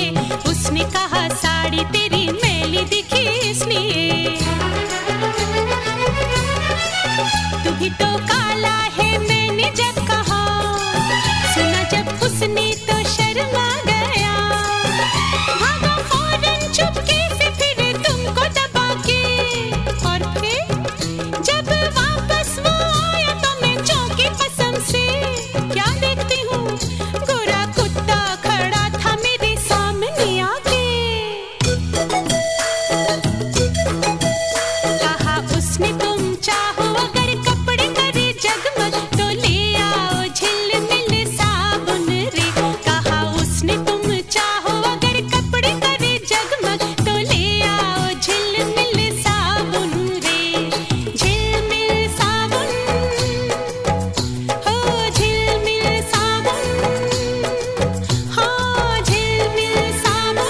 उसने कहा साड़ी तेरी मैली दिखी इसलिए। तू भी तो काला है मैंने जब कहा, सुना जब उसने तो शर्मा गया। भागा फौरन चुपके से फिर तुमको दबा के, और फिर जब वापस वो आया तो मैं चौंकी कसम से। क्या देखती हूँ गोरा कुत्ता खड़ा था मेरे सामने आके। कहा उसने तुम चाहो अगर कपड़े करे जगमग तो ले आओ झिलमिल साबुन रे। कहा उसने तुम चाहो अगर कपड़े करे जगमग तो ले आओ झिलमिल साबुन रे। झिलमिल साबुन, हो झिलमिल साबुन, हाँ झिलमिल साबुन।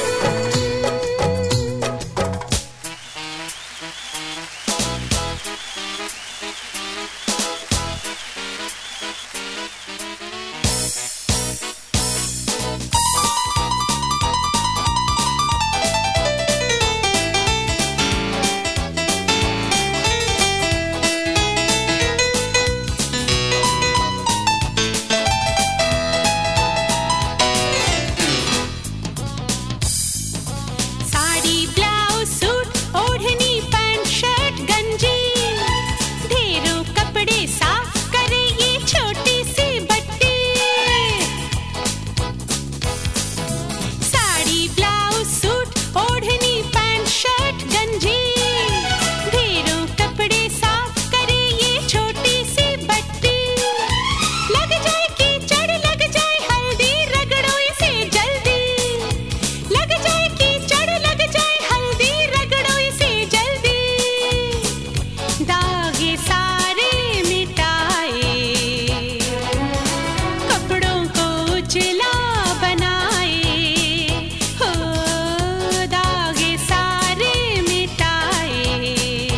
साड़ी ब्लाउज सूट ओढ़नी पैंट शर्ट गंजी, ढेरों कपड़े साफ करे ये छोटी सी बट्टी। साड़ी ब्लाउज सूट ओढ़नी पैंट शर्ट गंजी, ढेरों कपड़े साफ करे ये छोटी सी बट्टी। लग जाए कीचड़ लग जाए हल्दी रगड़ो इसे जल्दी। लग जाए कीचड़ लग जाए हल्दी रगड़ो इसे जल्दी। दागे सारे मिटाए, कपड़ों को उजला बनाए। हो दागे सारे मिटाए,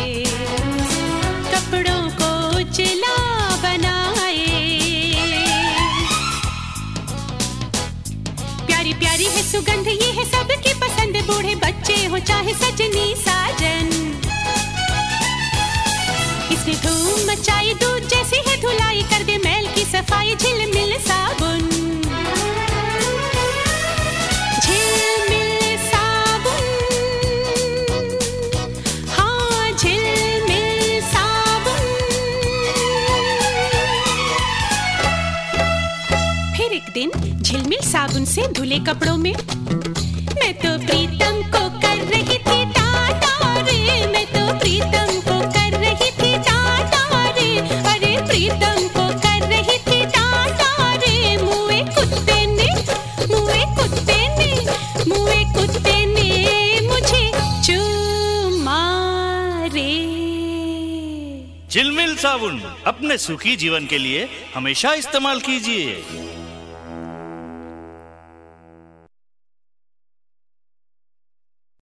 कपड़ों को उजला बनाए। प्यारी प्यारी है सुगंध ये है सबकी पसंद, बूढ़े बच्चे हो चाहे सजनी साजन। इसने धूम मचाई दूध जैसी है धुलाई, कर दे मैल की सफाई झिलमिल साबुन। झिलमिल साबुन, हाँ झिलमिल साबुन। फिर एक दिन झिलमिल साबुन से धुले कपड़ों में मैं तो प्रीतम को कर रही थी टाटा रे। मैं तो प्रीतम को कर रही थी टाटा रे। अरे प्रीतम को कर रही थी टाटा रे। मुए कुत्ते ने, मुए कुत्ते ने, मुए कुत्ते ने मुझे चूमा रे। झिलमिल साबुन अपने सुखी जीवन के लिए हमेशा इस्तेमाल कीजिए।